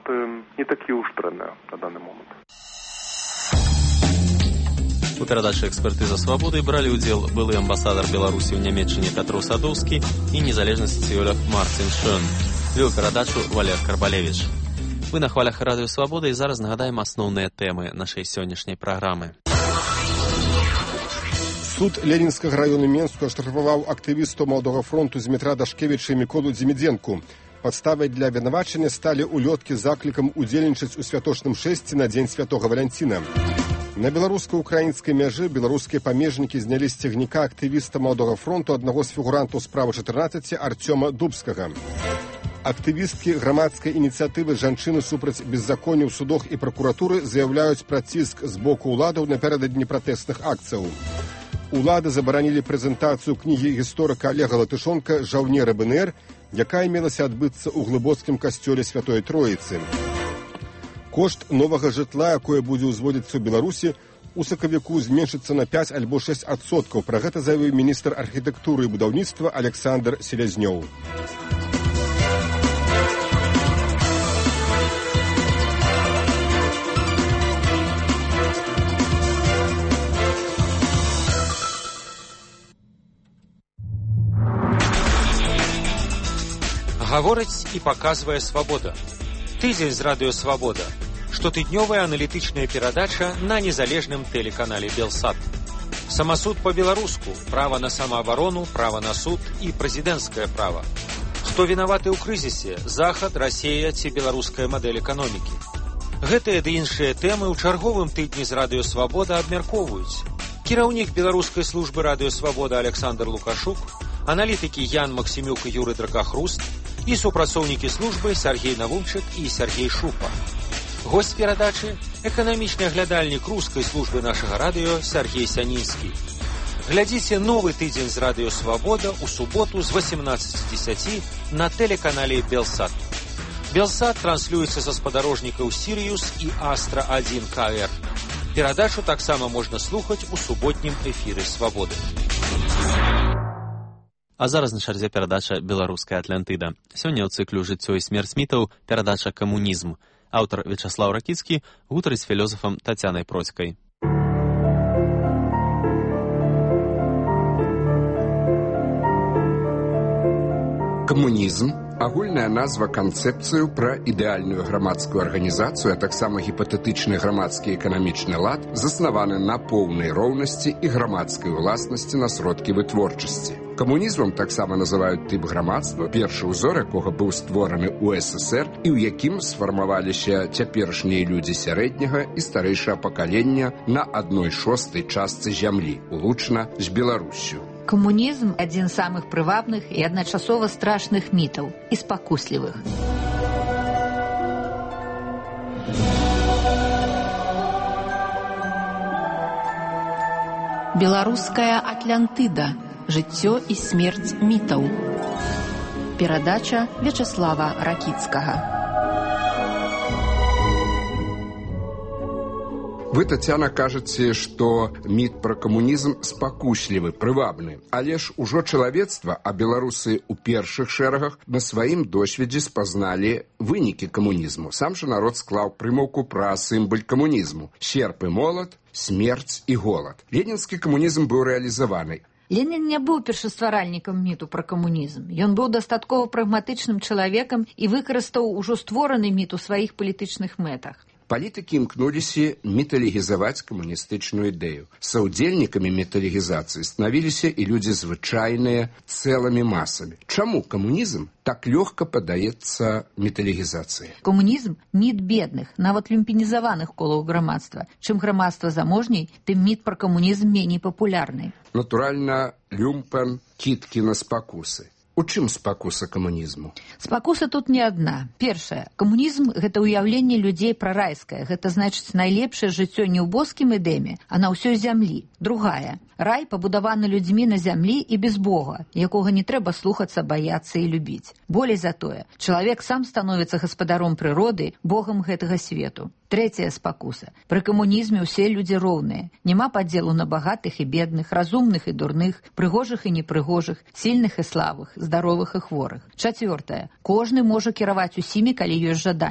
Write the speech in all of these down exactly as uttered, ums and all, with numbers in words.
карты не такие уж дрэнныя на данный момент. У перадачы «Экспертыза свабоды» бралі ўдзел былы амбасадар Беларусі ў Нямецчыне Пятроў Садоўскі і незалежны сацыёлог Марцін Шön. Вёў перадачу Валер Карбалевіч. Вы на хвалях Радыё Свабода, і зараз нагадаем асноўныя тэмы нашай сённяшняй праграмы. Суд Ленінскага раёну Менску аштрафаваў актывісту Маладога фронту Змітра Дашкевіча і Міколу Дзімідзенку. Падставай для абвінавачання сталі улёткі з заклікам удзельнічаць у святочным шэсці на дзень святога Валянціна. На беларуска-украінскай мяжы беларускія памежнікі знялі з цягніка актывіста Маладога фронту аднаго з фігурантаў справы чатырнаццаць Арцёма Дубскага. Актывісткі грамадскай ініцыятывы «Жанчыны супраць беззаконня» ў судах і пракуратуры заяўляюць пра ціск з боку ўладаў напярэдадні пратэсных акцыяў. Улады забаранілі прэзентацыю кнігі гісторыка Олега Латышонка «Жаўнер БНР», якая мелася адбыцца ў глыбоцкім касцёле Святой Троіцы. Кошт новага жытла, якое будзе ўзводзіцца ў Беларусі, у сакавіку зменшыцца на пяць альбо шэсць адсоткаў. Пра гэта заявіў міністр архітэктуры і будаўніцтва Александр Селязнёў. Гаворыць і паказвае свабода. Тыдзень з Радыё Свабода. Штотыднёвая аналітычная перадача на незалежным тэлеканале Белсат. Самасуд па-беларуску, права на самаабарону, права на суд і прэзідэнцкае права. Хто вінаваты ў крызісе? Захад, Расія ці беларуская мадэль эканомікі? Гэтыя ды іншыя тэмы ў чарговым тыдні з Радыё Свабода абмяркоўваюць. Кіраўнік беларускай службы Радыё Свабода Александр Лукашук, аналітыкі Ян Максімюк і Юры Дракахруст і супрацоўнікі службы Сергей Навумчык і Сергей Шупа. Госць перадачы – эканамічны аглядальнік рускай службы нашага радыё Сергей Сянінскі. Глядзіце новы тыдзень з Радыё Свабода ў суботу з восемнадцати десяти на тэлеканале Белсат. Белсат транслюецца са спадарожнікаў Сіриус і Астра адзін ка эр. Перадачу таксама можна слухаць у суботнім эфіры Свабоды. А зараз на чарзе перадача «Беларуская Атлантыда». Сёння ў цыклю «Жыццё і смерць мітаў» перадача «Камунізм». Аўтар Вячаслаў Ракіцкі гутарыць з філёзафам Тацянай Процькай. Камунізм – агульная назва канцэпцыю пра ідэальную грамадскую арганізацыю, а таксама гіпатэтычны грамадскі эканамічны лад, заснаваны на поўнай роўнасці і грамадскай уласнасці на сродкі вытворчасці. Камунізмам таксама называюць тып грамадства, першы ўзор якога быў створаны ў эс эс эр і ў якім сфармаваліся цяперашнія людзі сярэдняга і старэйшага пакалення на адной шостай частцы зямлі, улучна з Беларуссю. Камунізм – адзін з самых прывабных і адначасова страшных мітаў і спакуслівых. Беларуская Атлантыда. Жыццё і смерць мітаў. Перадача Вячаслава Ракіцкага. Вы, Тацяна, кажаце, што міт пра камунізм спакуслівы, прывабны. Але ж ужо чалавецтва, а беларусы ў першых шэрагах на сваім досведзе спазналі вынікі камунізму. Сам жа народ склаў прымаўку пра сімвал камунізму. Серп і молат, смерць і голад. Ленінскі камунізм быў рэалізаваны. Ленін не быў першастваральнікам міту пра камунізм. Ён быў дастаткова прагматычным чалавекам і выкарыстаў ужо створаны міт у сваіх палітычных мэтах. Палітыкі імкнуліся міталегізаваць камуністычную ідэю. Саўдзельнікамі міталегізацыі станавіліся і людзі звычайныя цэлымі масамі. Чаму камунізм так лёгка падаецца міталегізацыі? Камунізм – міт бедных, нават люмпінізаваных колаў грамадства. Чым грамадства заможней, тым міт пра камунізм меней папулярны. Натуральна, люмпен – кіткі на спакусы. У чым спакуса камунізму? Спакуса тут не адна. Першае. Камунізм – гэта ўяўленне людзей пра райскае. Гэта значыць найлепшае жыццё не ў боскім эдэме, а на ўсёй зямлі. Другая. Рай пабудаваны людзьмі на зямлі і без Бога, якога не трэба слухацца, баяцца і любіць. Болей за тое, чалавек сам становіцца гаспадаром прыроды, богам гэтага свету. Трэцяя спакуса. Пры камунізме ўсе людзі роўныя. Няма падзелу на багатых і бедных, разумных і дурных, прыгожых і непрыгожых, сільных і слабых, здаровых і хворых. Чацвёртае. Кожны можа кіраваць усімі, калі ёсць жаданне.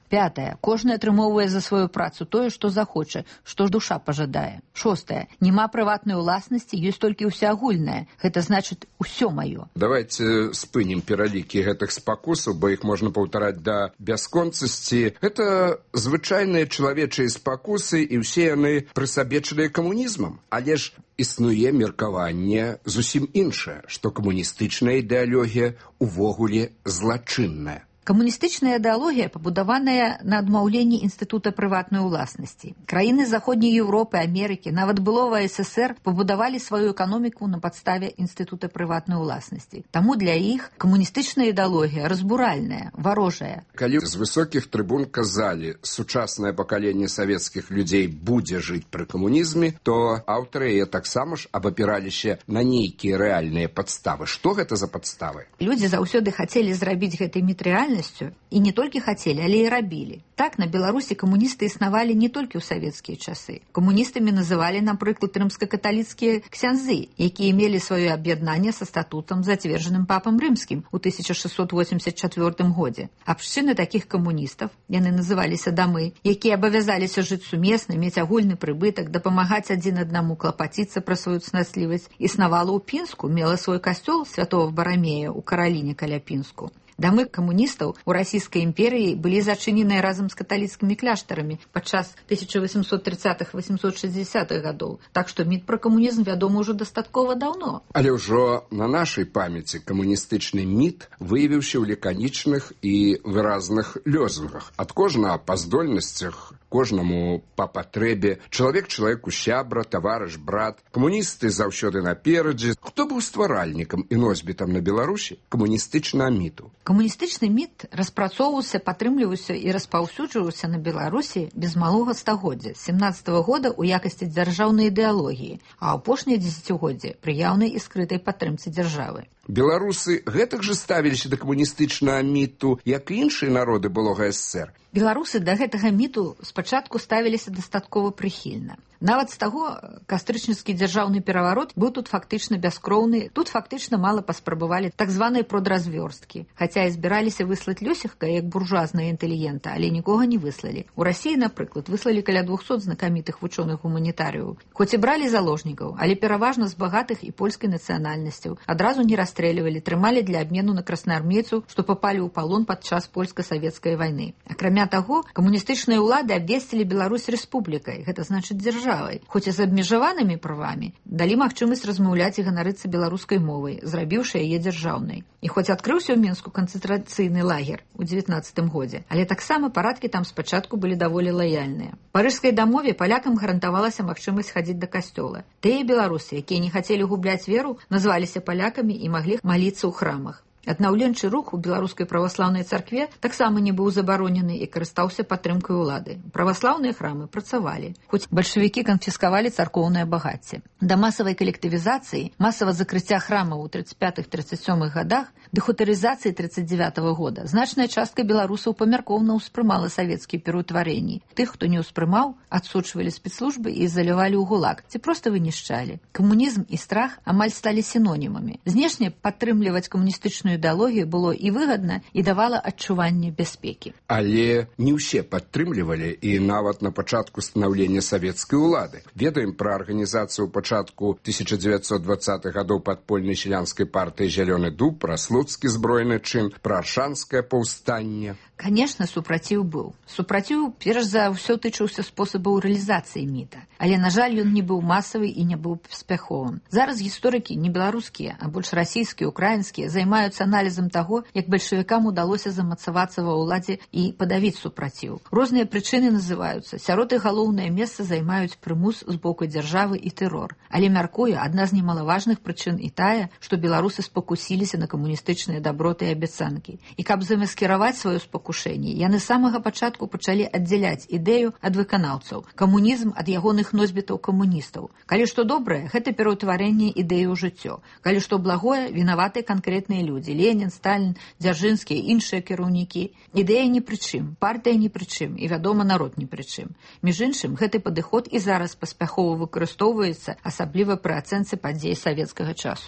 Пятае. Кожны атрымоўвае за сваю працу тое, што захоча, што душа пажадае. Шостае. Няма прыватнай уласнасці, ёсць толькі ўсеагульнае. Гэта значыць усё маё. Давайте спынем пералікі гэтых спакусаў, бо іх можна паўтараць да бясконцасці. Гэта звычайныя чалавечыя спакусы, і ўсе яны прысабечаныя камунізмам. Але ж існуе меркаванне зусім іншае, што камуністычная ідэалогія увогуле злачынная. Камуністычная ідэалогія пабудаваная на адмаўленні інстытута прыватнай уласнасці. Краіны заходняй Еўропы, Амерыкі, нават былога СССР пабудавалі сваю эканоміку на падставе інстытута прыватнай уласнасці. Таму для іх камуністычная ідэалогія разбуральная, варожая. Калі з высокіх трыбун казалі, сучаснае пакаленне савецкіх людзей будзе жыць пры камунізме, то аўтары яе таксама ж абапіраліся на нейкія рэальныя падставы. Што гэта за падставы? Людзі заўсёды хацелі зрабіць гэтай міт рэальнасцю, і не толькі хацелі, але і рабілі. Так, на Беларусі камуністы існавалі не толькі ў савецкія часы. Камуністамі называлі, напрыклад, рымска-каталіцкія ксяндзы, якія мелі сваё аб'яднанне са статутам, зацверджаным папам рымскім у тысяча шэсцьсот восемьдесят чвёртым годзе. Абшчыны такіх камуністаў, яны называліся дамы, якія абавязаліся жыць сумесна, мець агульны прыбытак, дапамагаць адзін аднаму, клапаціцца пра сваю цнаслівасць, існавала ў Пінску, мела свой касцёл святого Барамея ў Караліне каля Пінску. Дамы камуністаў у расійскай імперыі былі зачыненыя разам з каталіцкімі кляштарамі падчас тысяча восемьсот тридцатых — восемьсот шестидесятых гадоў. Так што міт пра камунізм вядомы ўжо дастаткова даўно. Але ўжо на нашай памяці камуністычны міт выявіўся ў лаканічных і выразных лёзунгах. Ад кожнага па здольнасцях, кожнаму па патрэбе, чалавек чалавеку сябра, таварыш, брат. Камуністы заўсёды наперадзе. Хто быў стваральнікам і носьбітам на Беларусі камуністычнага міту? Камуністычны міт распрацоўваўся, падтрымліваўся і распаўсюджваўся на Беларусі без малога стагоддзя, семнаццатага года ў якасці дзяржаўнай ідэалогіі, а апошняе дзесяцігоддзе пры яўнай і скрытай падтрымцы дзяржавы. Беларусы гэтак жа ставіліся да камуністычнага міту, як і іншыя народы былога СССР. Беларусы да гэтага міту спачатку ставіліся дастаткова прыхільна. Нават з таго, кастрычніцкі дзяржаўны пераварот быў тут фактычна бяскроўны, тут фактычна мала паспрабавалі так званай продразвёрсткі, хаця і збіраліся выслаць Лёсіхка як буржуазнага інтэлігента, але нікога не выслалі. У Расіі, напрыклад, выслалі каля двухсот знакамітых вучоных-гуманітарыяў. Хоць і бралі заложнікаў, але пераважна з багатых і польскай нацыянальнасцяў, адразу не расстрэльвалі, трымалі для абмену на краснаармейцаў, што папалі ў палон падчас польска-савецкай вайны. Акрамя таго, камуністычныя ўлады абвесцілі Беларусь рэспублікай, гэта значыць дзяржавай, хоць і з абмежаванымі правамі, далі магчымасць размаўляць і ганарыцца беларускай мовай, зрабіўшы яе дзяржаўнай. І хоць адкрыўся ў Мінску канцэнтрацыйны лагер у дзевятнаццатым годзе, але таксама парадкі там спачатку былі даволі лаяльныя. Парыжскай дамове палякам гарантавалася магчымасць хадзіць да касцёла. Тыя беларусы, якія не хацелі губляць веру, назваліся палякамі і маглі маліцца ў храмах. Аднаўленчы рух у беларускай праваслаўнай царкве таксама не быў забаронены і карыстаўся падтрымкай улады. Праваслаўныя храмы працавалі, хоць бальшавікі канфіскавалі царкоўнае багацце. Да масавай калектывізацыі, масава закрыцця храмаў у тридцать пятых — тридцать сёмых гадах, дэхутарызацыі тридцать девятого года значная частка беларусаў памяркоўна ўспрымала савецкія пераўтварэнні. Тых, хто не ўспрымаў, адсочвалі спецслужбы і залівалі ў гулаг, ці проста вынішчалі. Камунізм і страх амаль сталі сінонімамі. Знешне падтрымліваць камуністычную ідэалогію было і выгадна, і давала адчуванне бяспекі. Але не ўсе падтрымлівалі, і нават на пачатку станаўлення савецкай улады. Ведаем пра арганізацыю ў пачатку тысяча дзевяцьсот двадцатых гадоў падпольнай сялянскай партыі «Зялёны дуб», пра слуцкі збройны чын, пра аршанскае паўстанне. Канешне, супраціў быў. Супраціў, перш за ўсё, тычыўся спосабаў рэалізацыі міта. Але, на жаль, ён не быў масавы і не быў паспяховым. Зараз гісторыкі не беларускія, а больш расійскія, украінскія займаюцца аналізам таго, як бальшавікам удалося замацавацца ва ўладзе і падавіць супраціў. Розныя прычыны называюцца. Сярод іх галоўнае месца займаюць прымус з боку дзяржавы і тэрор. Але, мяркую, адна з немалаважных прычын і тая, што беларусы спакусіліся на камуністычныя даброты і абяцанкі. І каб замаскіраваць сваё спакусіленне, яны з самага пачатку пачалі аддзяляць ідэю ад выканаўцаў, камунізм ад ягоных носьбітаў камуністаў. Калі што добрае, гэта пераўтварэнне ідэі ў жыццё. Калі што благое, вінаватыя канкрэтныя людзі. Ленін, Сталін, Дзяржынскі і іншыя кіраўнікі. Ідэя ні пры чым, партыя ні пры чым і, вядома, народ ні пры чым. Між іншым, гэты падыход і зараз паспяхова выкарыстоўваецца, асабліва пры ацэнцы падзей савецкага часу.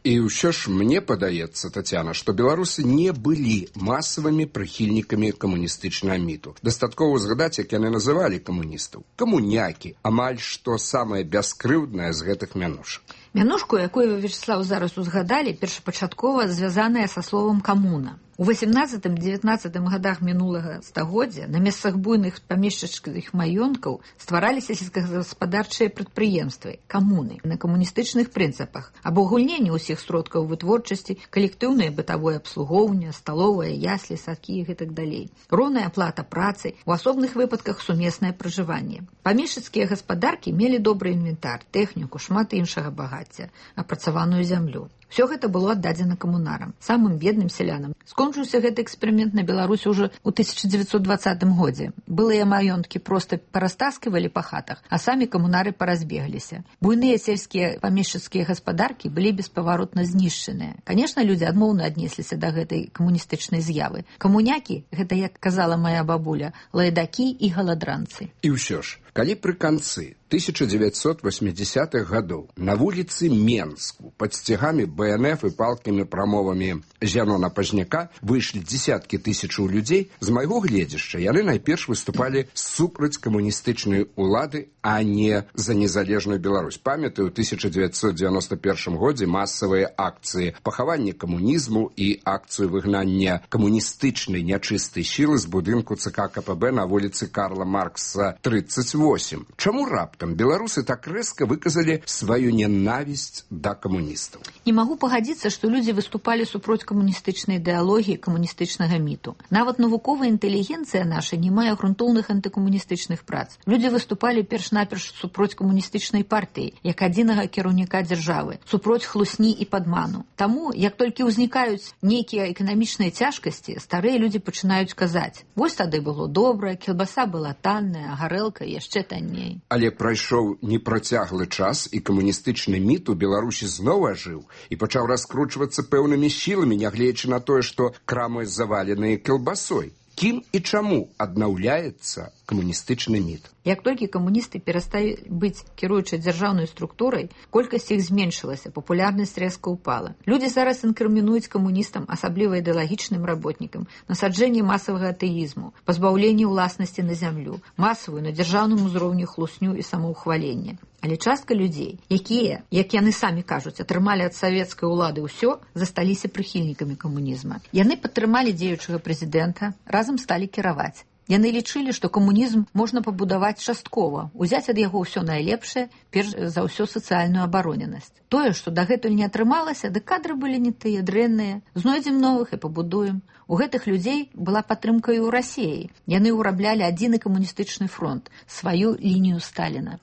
І ўсё ж мне падаецца, Тацяна, што беларусы не былі масавымі прыхільнікамі камуністычнага міту. Дастаткова згадаць, як яны называлі камуністаў. Камунякі, амаль што самае бяскрыўднае з гэтых мянушак. Мянушку, якую вы, Вячеслав, зараз узгадалі, першапачаткова звязаная са словам камуна. У васемнаццатым-дзевятнаццатым гадах мінулага стагоддзя на месцах буйных памешчыцкіх маёнткаў ствараліся сельскагаспадарчыя прадпрыемствы, камуны, на камуністычных прынцыпах, абагульненне ўсіх сродкаў вытворчасці, калектыўнае бытавое абслугоўванне, сталовае, яслі, садкі і так далей. Роўная аплата працы, у асобных выпадках сумеснае пражыванне. Памешчыцкія гаспадаркі мелі добры інвентар, тэхніку, шмат іншага багацця, апрацаваную зямлю. Все гэта было аддадзена камунарам, самым бедным сялянам. Скончыўся гэты эксперымент на Беларусі ўжо ў тысяча дзевяцьсот дваццатым годзе. Былыя маёнткі проста парастаскивалі па хатах, а самі камунары паразбегліся. Буйныя сельскія памешчыцкія гаспадаркі былі беспаваротна знішчаныя. Канешне, людзі адмоўна аднесліся да гэтай камуністычнай з'явы. Камунякі, гэта, як казала моя бабуля, лайдакі і галадранцы. І ўсё ж, калі пры канцы тысяча дзевяцьсот восьмідзясятых гадоў на вуліцы Менску пад сцягамі бэ эн эф і палкімі прамовамі Зянона Пазняка выйшлі дзесяткі тысячаў людзей, з майго гледзяшча яны найперш выступалі супраць камуністычнай улады, а не за незалежную Беларусь. Памятаю, у тысяча дзевяцьсот дзевяноста першым годзе масавыя акцыі пахавання камунізму і акцыю выгнання камуністычнай нячыстай сілы з будынку ЦК ка пэ бэ на вуліцы Карла Маркса тридцать восемь. Чаму раптам беларусы так рэзка выказалі сваю ненавісць да камуністаў? Не магу пагадзіцца, што людзі выступалі супроць камуністычнай ідэалогіі, камуністычнага міту. Нават навуковая інтэлігенцыя наша не мае грунтоўных антыкамуністычных прац. Людзі выступалі перш-наперш супроць камуністычнай партыі, як адзінага кіраўніка дзяржавы, супроць хлусні і падману. Таму, як толькі ўзнікаюць нейкія эканамічныя цяжкасці, старыя людзі пачынаюць казаць: вось тады было добра, кілбаса была танная, а гарэлка яшчэ танней. Але прайшоў непрацяглы час, і камуністычны міт у Беларусі зноў ажыў і пачаў раскручвацца пэўнымі сіламі, нягледзячы на тое, што крамы заваленыя кілбасой. Кім і чаму аднаўляецца камуністычны міт? Як толькі камуністы перасталі быць кіруючай дзяржаўнай структурай, колькасць іх зменшылася, папулярнасць рэзка ўпала. Людзі зараз інкрымінуюць камуністам, асабліва ідэалагічным работнікам, насаджэнне масавага атэізму, пазбаўленне ўласнасці на зямлю, масавую на дзяржаўным узроўні хлусню і самаўхваленне. Але частка людзей, якія, як яны самі кажуць, атрымалі ад савецкай улады ўсё, засталіся прыхільнікамі камунізма. Яны падтрымалі дзеючага прэзідэнта, разам сталі кіраваць. Яны лічылі, што камунізм можна пабудаваць часткова, узяць ад яго ўсё найлепшае, перш за ўсё сацыяльную абароненасць. Тое, што дагэтуль не атрымалася, ды кадры былі не тыя, дрэнныя, знойдзем новых і пабудуем. У гэтых людзей была падтрымка і ў Расіі. Яны ўраблялі адзіны камуністычны фронт, сваю лінію Сталіна.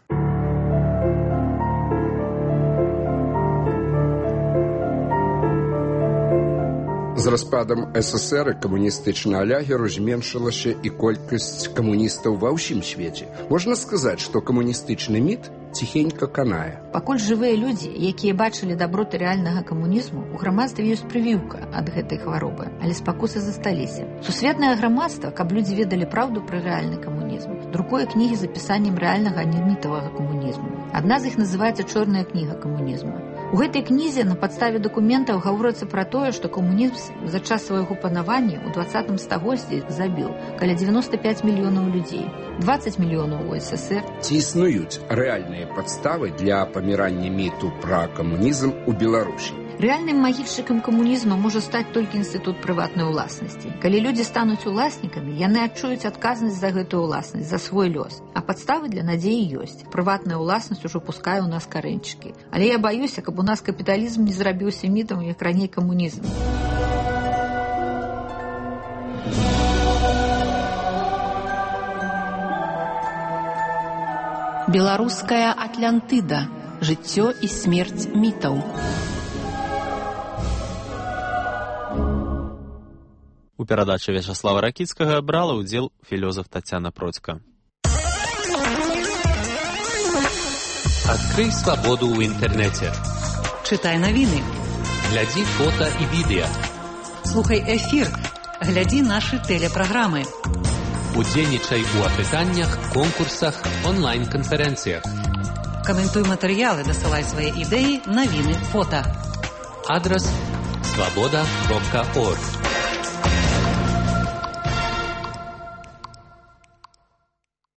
З распадам эс эс эр і камуністычнага лягеру зменшылася і колькасць камуністаў ва ўсім свеце. Можна сказаць, што камуністычны міт ціхенька канае. Пакуль жывыя людзі, якія бачылі даброты рэальнага камунізму, у грамадстве ёсць прывіўка ад гэтай хваробы, але спакусы засталіся. Сусветнае грамадства, каб людзі ведалі праўду пра рэальны камунізм, друкуе кнігі з апісаннем рэальнага, а не мітавага камунізму. Адна з іх называецца «Чорная кніга камунізму». У гэтай кнізе на падставе дакументаў гаворыцца пра тое, што камунізм за час свайго панавання ў дваццатым стагоддзі забіў каля дзевяноста пяць мільёнаў людзей, дваццаць мільёнаў у эс эс эр. Ці існуюць рэальныя падставы для памірання міту пра камунізм у Беларусі? Рэальным магільшчыкам камунізма можа стаць толькі інстытут прыватнай уласнасці. Калі людзі стануць уласнікамі, яны адчуюць адказнасць за гэтую уласнасць, за свой лёс. А падставы для надзеі ёсць. Прыватная уласнасць ужо пускае ў нас карэнчыкі. Але я баюся, каб у нас капіталізм не зрабіўся мітам, як раней камунізм. Беларуская Атлантыда. Жыццё і смерць мітаў. У перадачы Вячаслава Ракіцкага брала ўдзел філёзаф Тацяна Процька. Открой свободу ў інтэрнэце. Чытай навіны. Глядзі фота і відэа. Слухай эфір. Глядзі нашы тэлепраграмы. Удзельнічай у апытаннях, конкурсах, онлайн-канферэнцыях. Каментуй матэрыялы, дасылай свае ідэі, навіны, фота. Адрес свобода точка орг.